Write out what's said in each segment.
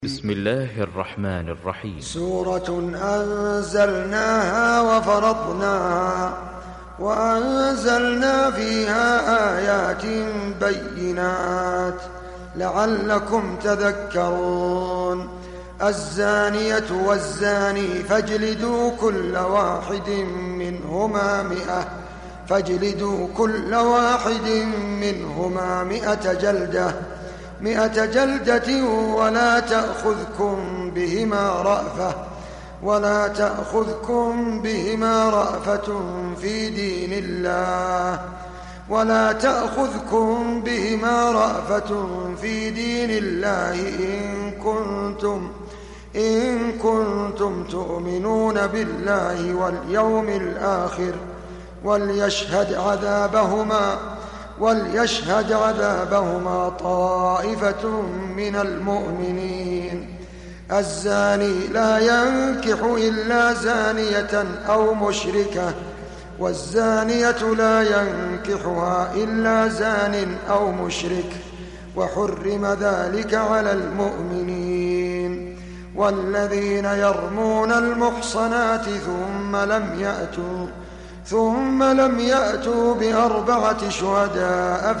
بسم الله الرحمن الرحيم. سورة أنزلناها وفرضناها وأنزلنا فيها آيات بينات لعلكم تذكرون. الزانية والزاني فاجلدوا كل واحد منهما 100 جلدة ولا تأخذكم بهما رأفة في دين الله إن كنتم تؤمنون بالله واليوم الآخر وليشهد عذابهما طائفة من المؤمنين. الزاني لا ينكح إلا زانية أو مشركة، والزانية لا ينكحها إلا زان أو مشرك، وحرم ذلك على المؤمنين. والذين يرمون المحصنات ثم لم يأتوا ب4 شهداء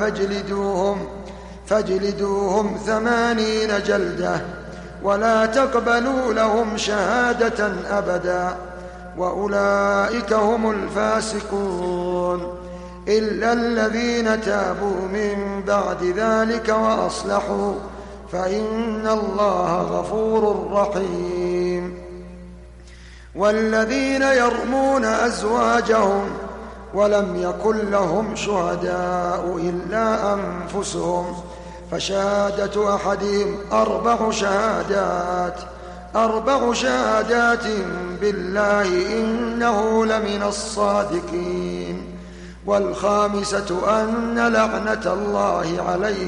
فاجلدوهم 80 جلدة ولا تقبلوا لهم شهادة أبدا، وأولئك هم الفاسقون، إلا الذين تابوا من بعد ذلك وأصلحوا فإن الله غفور رحيم. والذين يرمون أزواجهم ولم يكن لهم شهداء إلا أنفسهم فشهادة أحدهم 4 شهادات بالله إنه لمن الصادقين. والخامسة أن لعنة الله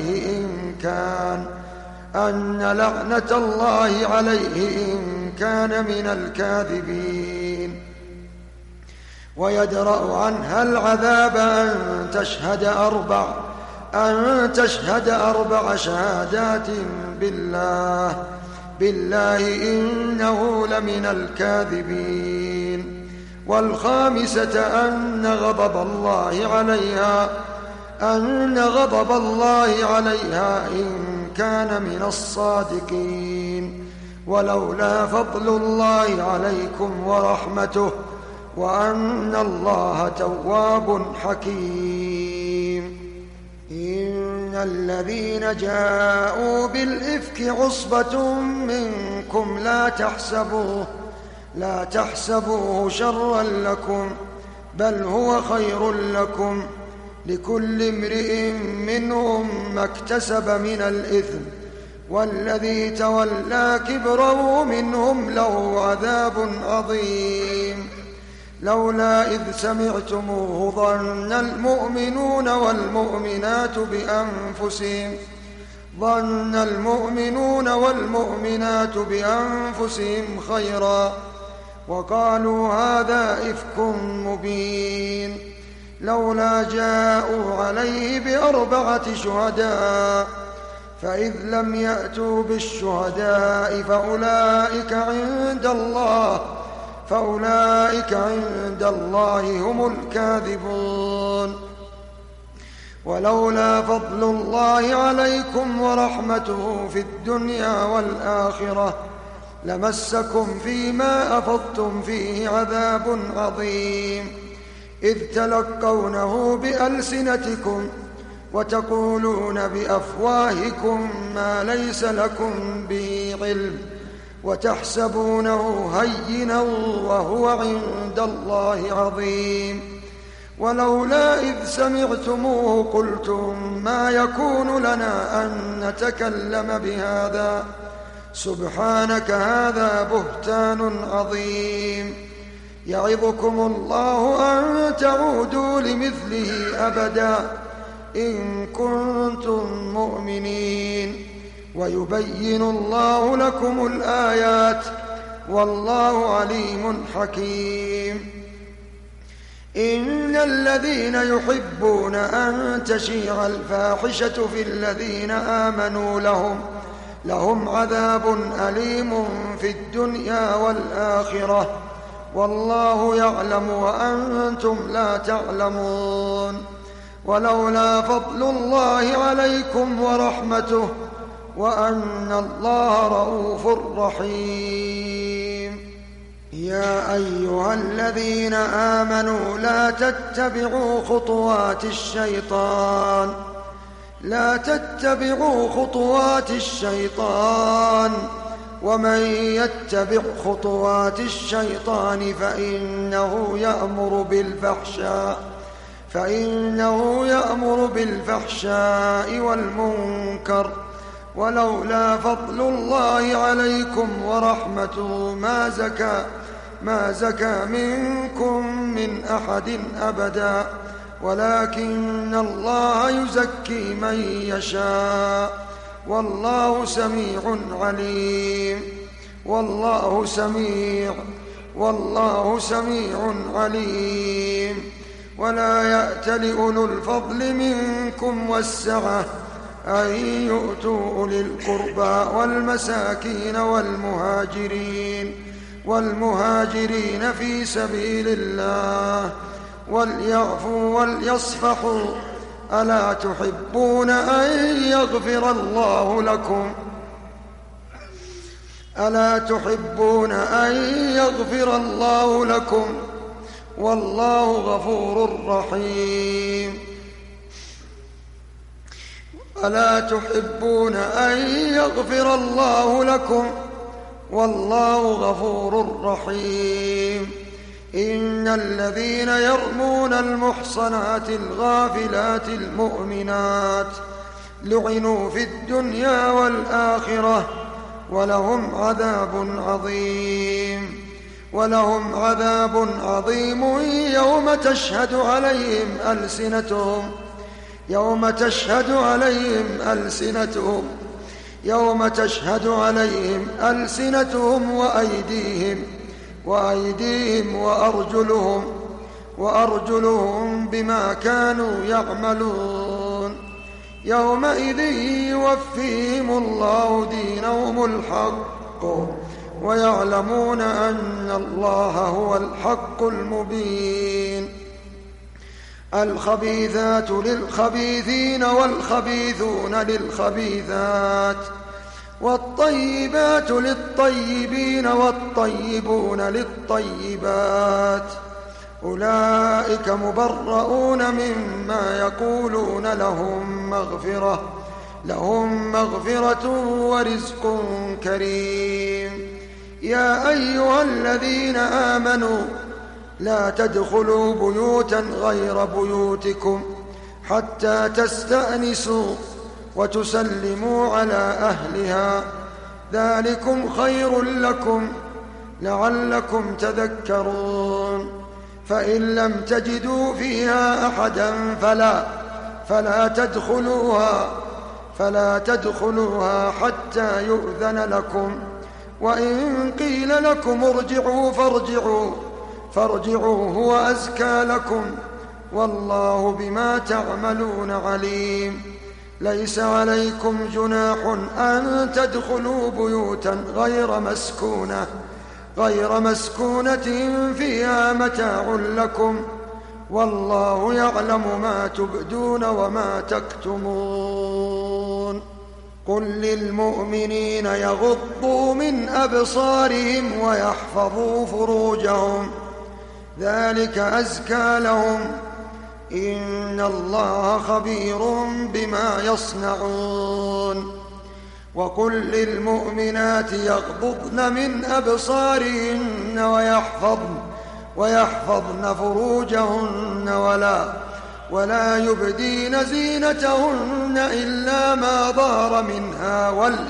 عليه إن كان من الكاذبين. ويدرأ عنها العذاب أن تشهد 4 شهادات بالله إنه لمن الكاذبين. والخامسة أن غضب الله عليها إن كان من الصادقين. ولولا فضل الله عليكم ورحمته وأن الله تواب حكيم. إن الذين جاءوا بالإفك عصبة منكم لا تحسبوه شرا لكم بل هو خير لكم، لكل امرئ منهم ما اكتسب من الإثم، والذي تولى كبره منهم له عذاب عظيم. لولا إذ سمعتموه ظن المؤمنون والمؤمنات بأنفسهم خيرا وقالوا هذا إفك مبين. لولا جاءوا عليه ب4 شهداء فإذ لم يأتوا بالشهداء فأولئك عند الله هم الكاذبون. ولولا فضل الله عليكم ورحمته في الدنيا والآخرة لمسكم فيما أفضتم فيه عذاب عظيم، إذ تلقونه بألسنتكم وتقولون بأفواهكم ما ليس لكم به علم وتحسبونه هينا وهو عند الله عظيم. ولولا إذ سمعتموه قلتم ما يكون لنا أن نتكلم بهذا سبحانك هذا بهتان عظيم. يعظكم الله أن تعودوا لمثله أبدا إن كنتم مؤمنين، ويبين الله لكم الآيات والله عليم حكيم. إن الذين يحبون أن تشيع الفاحشة في الذين آمنوا لهم عذاب أليم في الدنيا والآخرة والله يعلم وأنتم لا تعلمون. ولولا فضل الله عليكم ورحمته وأن الله رؤوف رحيم. يا أيها الذين آمنوا لا تتبعوا خطوات الشيطان ومن يتبع خطوات الشيطان فإنه يأمر بالفحشاء والمنكر. ولولا فضل الله عليكم ورحمته ما زكى منكم من أحد أبدا ولكن الله يزكي من يشاء والله سميع عليم. والله سميع عليم. ولا يأتل أولو الفضل منكم والسعة أن يؤتوا أولي القربى والمساكين والمهاجرين في سبيل الله وليعفوا وليصفحوا ألا تحبون أن يغفر الله لكم والله غفور رحيم. ألا تحبون أن يغفر الله لكم والله غفور رحيم. إن الذين يرمون المحصنات الغافلات المؤمنات لعنوا في الدنيا والآخرة ولهم عذاب عظيم يوم تشهد عليهم ألسنتهم وأيديهم وأرجلهم بما كانوا يعملون. يومئذ يوفيهم الله دينهم الحق ويعلمون أن الله هو الحق المبين. الخبيثات للخبيثين والخبيثون للخبيثات والطيبات للطيبين والطيبون للطيبات أولئك مبرؤون مما يقولون لهم مغفرة ورزق كريم. يا أيها الذين آمنوا لا تدخلوا بيوتا غير بيوتكم حتى تستأنسوا وتسلموا على أهلها ذلكم خير لكم لعلكم تذكرون. فإن لم تجدوا فيها أحدا فلا تدخلوها حتى يؤذن لكم وإن قيل لكم ارجعوا فارجعوا هو أزكى لكم والله بما تعملون عليم. ليس عليكم جناح أن تدخلوا بيوتا غير مسكونة فيها متاع لكم والله يعلم ما تبدون وما تكتمون. قل للمؤمنين يغضوا من أبصارهم ويحفظوا فروجهم ذلك أزكى لهم إن الله خبير بما يصنعون. وقل للمؤمنات يغضضن من أبصارهن ويحفظن فروجهن ولا يبدين زينتهن إلا ما ظهر منها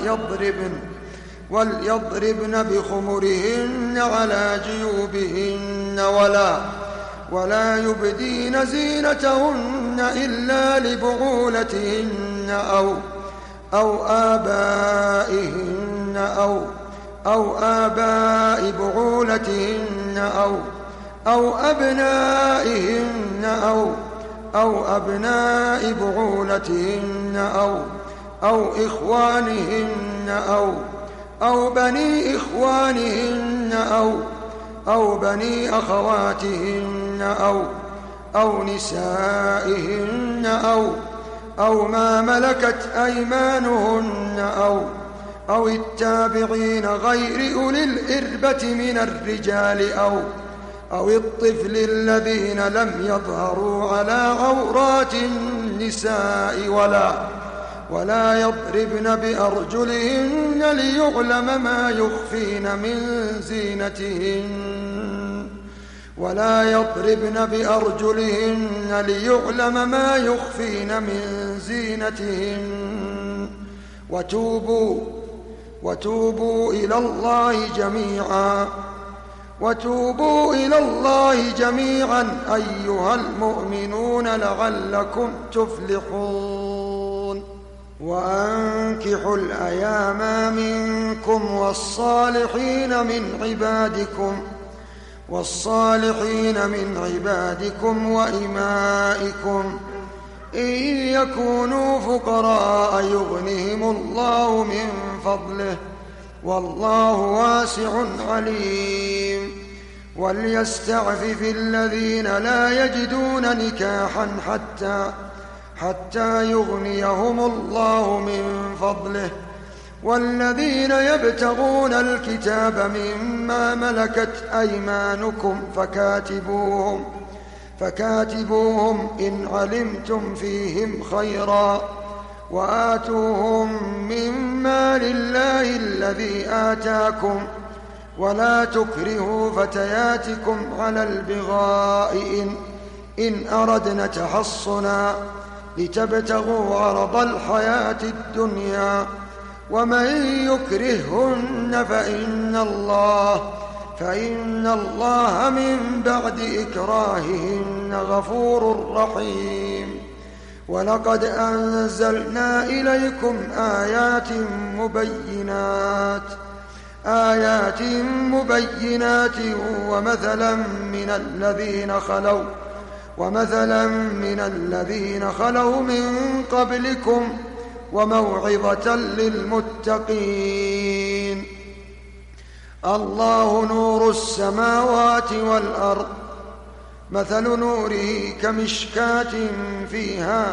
وليضربن بخمرهن على جيوبهن ولا يبدين زينتهن إلا لبعولتهن أو آبائهن أو آباء بعولتهن أو أبنائهن أو أبناء بعولتهن أو إخوانهن أو بني إخوانهن أو بني أخواتهن أو نسائهن أو ما ملكت أيمانهن أو التابعين غير أولي الإربة من الرجال أو الطفل الذين لم يظهروا على عورات النساء ولا يضربن بأرجلهن ليعلم ما يخفين من زينتهن وتوبوا إلى الله جميعا أيها المؤمنون لعلكم تفلحون. وأنكحوا الأيام منكم والصالحين من عبادكم وإمائكم إن يكونوا فقراء يغنهم الله من فضله والله واسع عليم. وليستعفف الذين لا يجدون نكاحا حتى يغنيهم الله من فضله والذين يبتغون الكتاب مما ملكت أيمانكم فكاتبوهم إن علمتم فيهم خيرا وآتوهم مما لله الذي آتاكم ولا تكرهوا فتياتكم على البغاء إن أردنا تحصنا لتبتغوا عرض الحياة الدنيا ومن يكرههن فإن الله من بعد إكراههن غفور رحيم. ولقد أنزلنا إليكم آيات مبينات ومثلا من الذين خلوا من قبلكم وموعظة للمتقين. الله نور السماوات والأرض مثل نوره كمشكاة فيها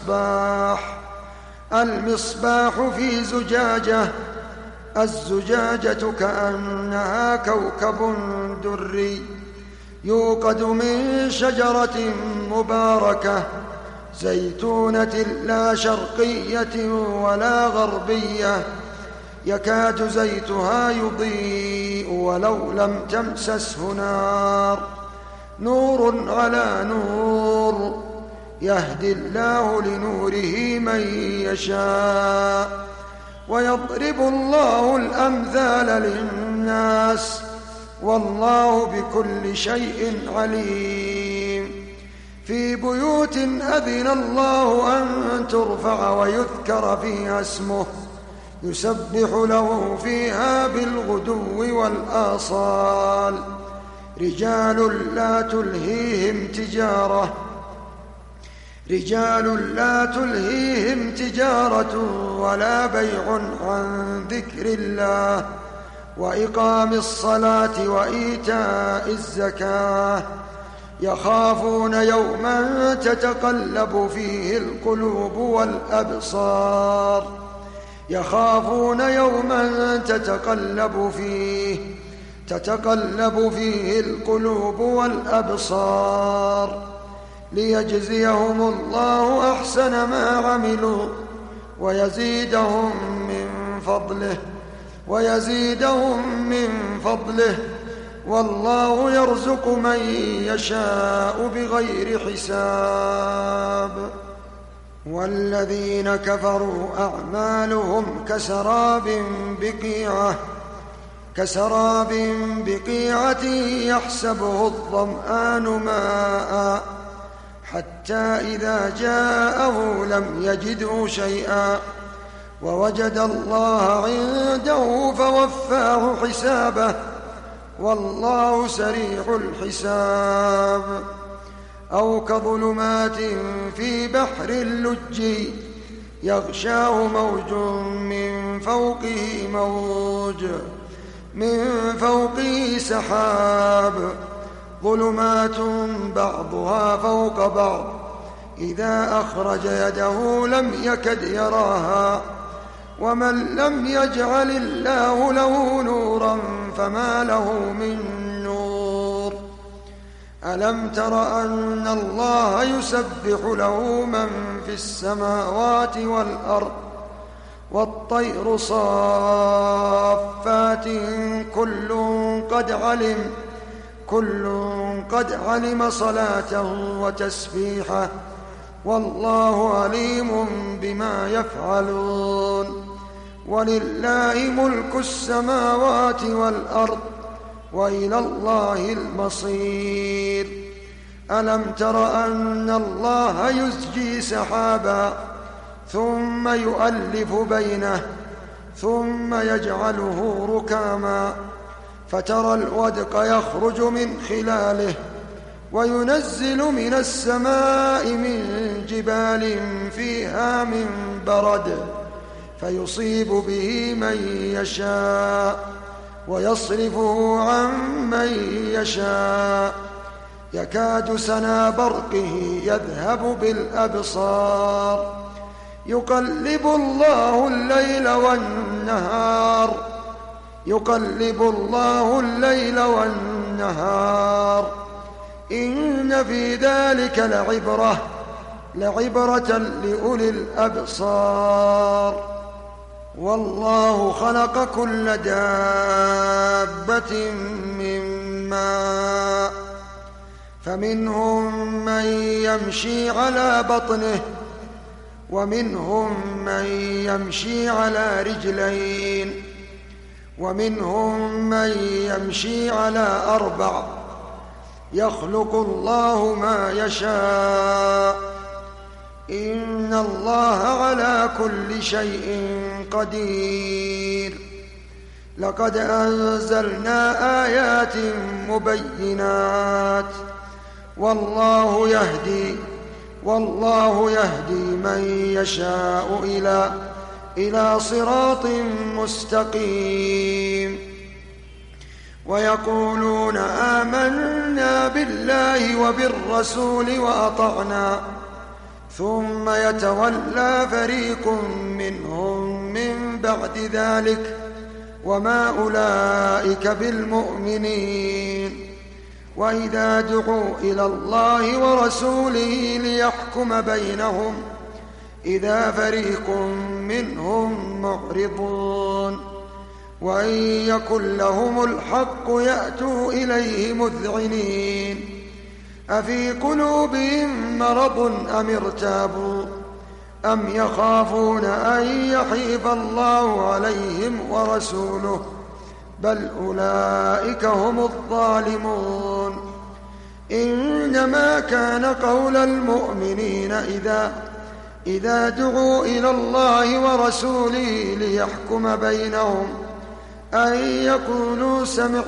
المصباح في زجاجة الزجاجة كأنها كوكب دري يوقد من شجرة مباركة زيتونة لا شرقية ولا غربية يكاد زيتها يضيء ولو لم تمسسه نار نور على نور يهدي الله لنوره من يشاء ويضرب الله الأمثال للناس والله بكل شيء عليم. في بيوت أذن الله أن ترفع ويذكر فيها اسمه يسبح له فيها بالغدو والآصال رجال لا تلهيهم تجارة ولا بيع عن ذكر الله وإقام الصلاة وإيتاء الزكاة يخافون يوما تتقلب فيه القلوب والأبصار ليجزيهم الله أحسن ما عملوا ويزيدهم من فضله والله يرزق من يشاء بغير حساب. والذين كفروا أعمالهم كسراب بقيعة يحسبه الظمآن ماء حتى إذا جاءه لم يجده شيئا ووجد الله عنده فوفاه حسابه والله سريع الحساب. أو كظلمات في بحر اللجي يغشاه موج من فوقه موج من فوقه سحاب ظلمات بعضها فوق بعض إذا أخرج يده لم يكد يراها ومن لم يجعل الله له نورا فما له من نور ألم تر أن الله يسبح له من في السماوات والأرض والطير صافات كل قد علم صلاته وتسبيحه والله عليم بما يفعلون ولله ملك السماوات والأرض وإلى الله المصير ألم تر أن الله يزجي سحابا ثم يؤلف بينه ثم يجعله ركاما فترى الودق يخرج من خلاله وينزل من السماء من جبال فيها من برد فيصيب به من يشاء ويصرفه عن من يشاء يكاد سنا برقه يذهب بالأبصار يقلب الله الليل والنهار إن في ذلك لعبرة لأولي الأبصار والله خلق كل دابة من ماء فمنهم من يمشي على بطنه ومنهم من يمشي على رجلين ومنهم من يمشي على 4 يخلق الله ما يشاء إن الله على كل شيء قدير لقد أنزلنا آيات مبينات والله يهدي من يشاء إلى صراط مستقيم ويقولون آمنا بالله وبالرسول وأطعنا ثم يتولى فريق منهم من بعد ذلك وما أولئك بالمؤمنين وإذا دعوا إلى الله ورسوله ليحكم بينهم إذا فريق منهم معرضون وإن يكن لهم الحق يأتوا إليه مذعنين أفي قلوبهم مرض أم ارتابوا أم يخافون أن يحيف الله عليهم ورسوله بل أولئك هم الظالمون إنما كان قول المؤمنين إذا دعوا إلى الله ورسوله ليحكم بينهم أن يقولوا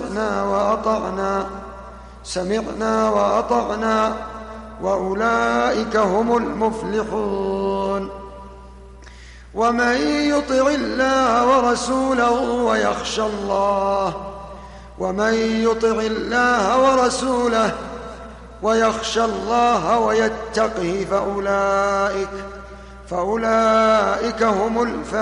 سمعنا وأطعنا وأولئك هم المفلحون ومن يطع الله ورسوله ويخشى الله ويتقه فأولئك هم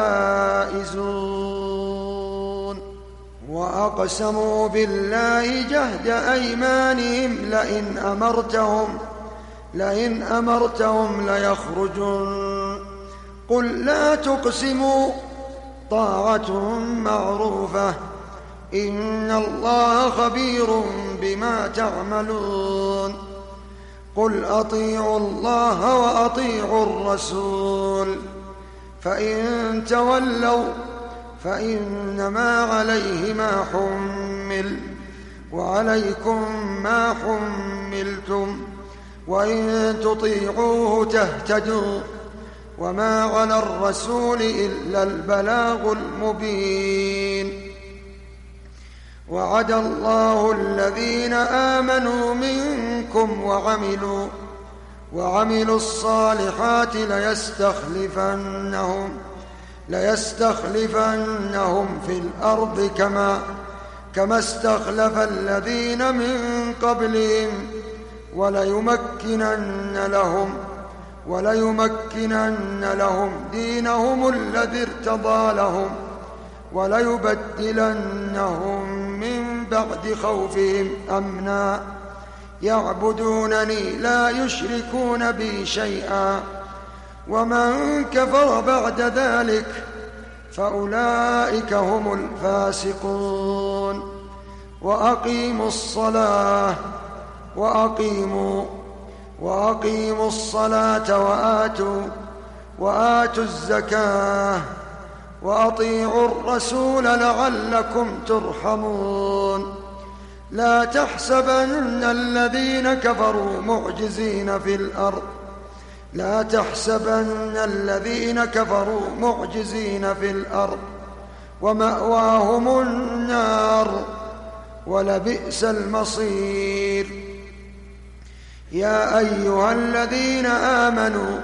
الفائزون وأقسموا بالله جهد أيمانهم لئن أمرتهم ليخرجون قل لا تقسموا طاعة معروفة إن الله خبير بما تعملون قل أطيعوا الله وأطيعوا الرسول فإن تولوا فإنما عليه ما حمل وعليكم ما حملتم وإن تطيعوه تهتدوا وما على الرسول إلا البلاغ المبين وعد الله الذين آمنوا منكم وعملوا الصالحات ليستخلفنهم في الأرض كما استخلف الذين من قبلهم وليمكنن لهم دينهم الذي ارتضى لهم وليبدلنهم من بعد خوفهم أمنا يعبدونني لا يشركون بي شيئا ومن كفر بعد ذلك فأولئك هم الفاسقون. وأقيموا الصلاة وآتوا الزكاة وأطيعوا الرسول لعلكم ترحمون. لا تحسبن الذين كفروا معجزين في الأرض ومأواهم النار ولبئس المصير. يا أيها الذين آمنوا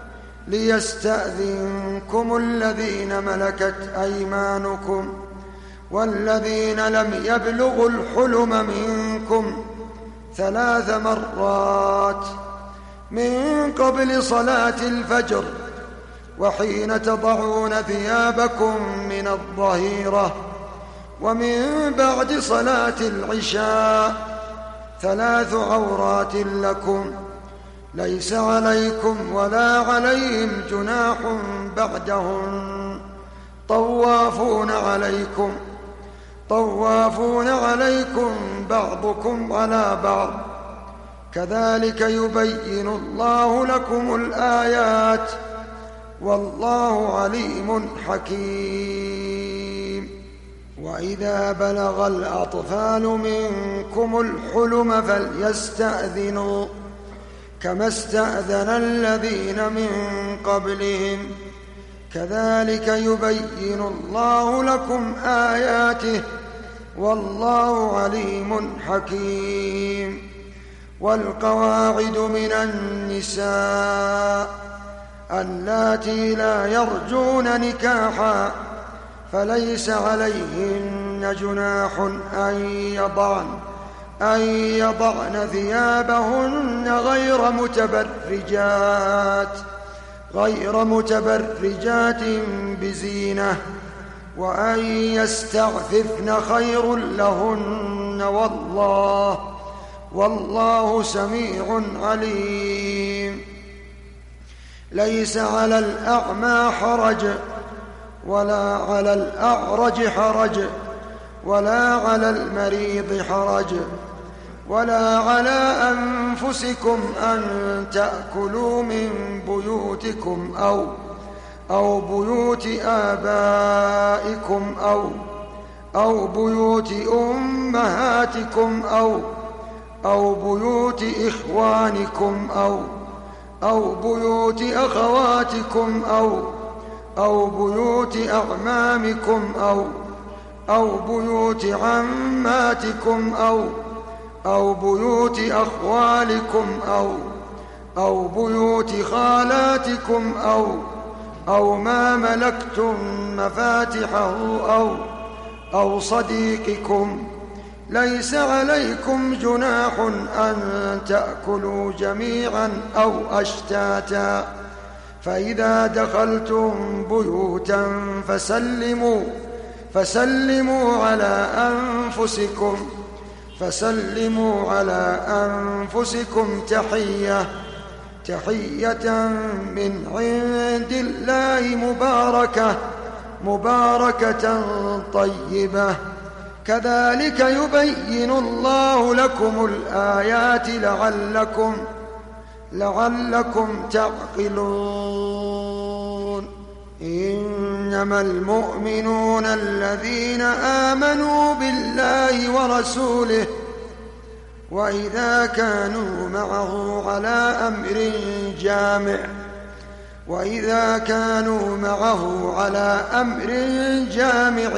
ليستأذنكم الذين ملكت أيمانكم والذين لم يبلغوا الحلم منكم 3 مرات من قبل صلاة الفجر وحين تضعون ثيابكم من الظهيرة ومن بعد صلاة العشاء 3 عورات لكم ليس عليكم ولا عليهم جناح بعدهن طوافون عليكم بعضكم على بعض كذلك يبين الله لكم الآيات والله عليم حكيم. وإذا بلغ الأطفال منكم الحلم فليستأذنوا كما استأذن الذين من قبلهم كذلك يبين الله لكم آياته والله عليم حكيم. والقواعد من النساء اللاتي لا يرجون نكاحا فليس عليهن جناح أن يضعن ثيابهن غير متبرجات بزينة وأن يستعففن خير لهن والله سميع عليم. ليس على الأعمى حرج ولا على الأعرج حرج ولا على المريض حرج ولا على أنفسكم أن تأكلوا من بيوتكم أو بيوت آبائكم أو بيوت أمهاتكم أو بيوت إخوانكم أو بيوت أخواتكم أو بيوت أعمامكم أو بيوت عماتكم أو بيوت أخوالكم أو بيوت خالاتكم أو ما ملكتم مفاتحه أو صديقكم. ليس عليكم جناح أن تأكلوا جميعا أو أشتاتا فإذا دخلتم بيوتا فسلموا على أنفسكم تحية من عند الله مباركة طيبة كذلك يبين الله لكم الآيات لعلكم تعقلون. إنما المؤمنون الذين آمنوا بالله ورسوله وإذا كانوا معه على أمر جامع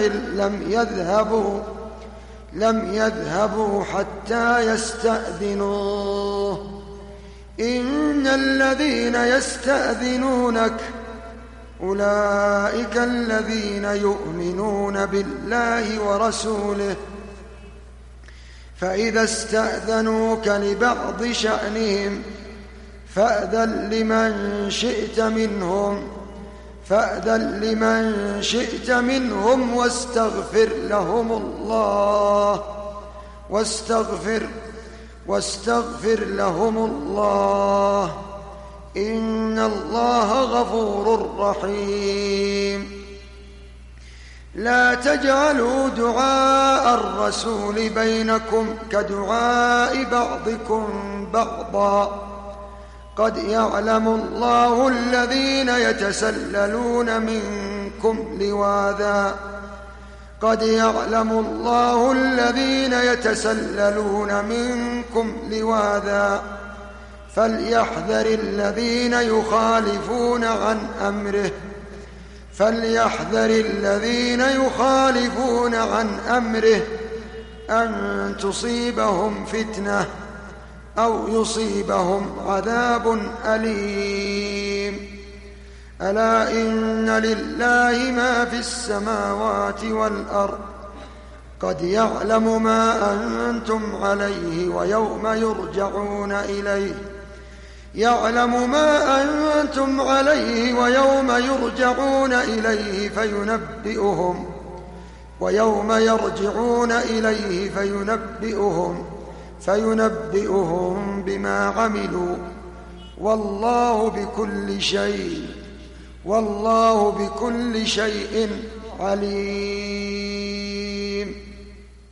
لم يذهبوا حتى يستأذنوه إن الذين يستأذنونك أولئك الذين يؤمنون بالله ورسوله، فإذا استأذنوك لبعض شأنهم فأذن لمن شئت منهم واستغفر لهم الله إن الله غفور رحيم. لا تجعلوا دعاء الرسول بينكم كدعاء بعضكم بعضا، قد يعلم الله الذين يتسللون منكم لواذا فليحذر الذين يخالفون عن أمره أن تصيبهم فتنة أو يصيبهم عذاب أليم. ألا إن لله ما في السماوات والأرض، قد يعلم ما أنتم عليه ويوم يرجعون إليه فينبئهم بما عملوا، والله بكل شيء عليم.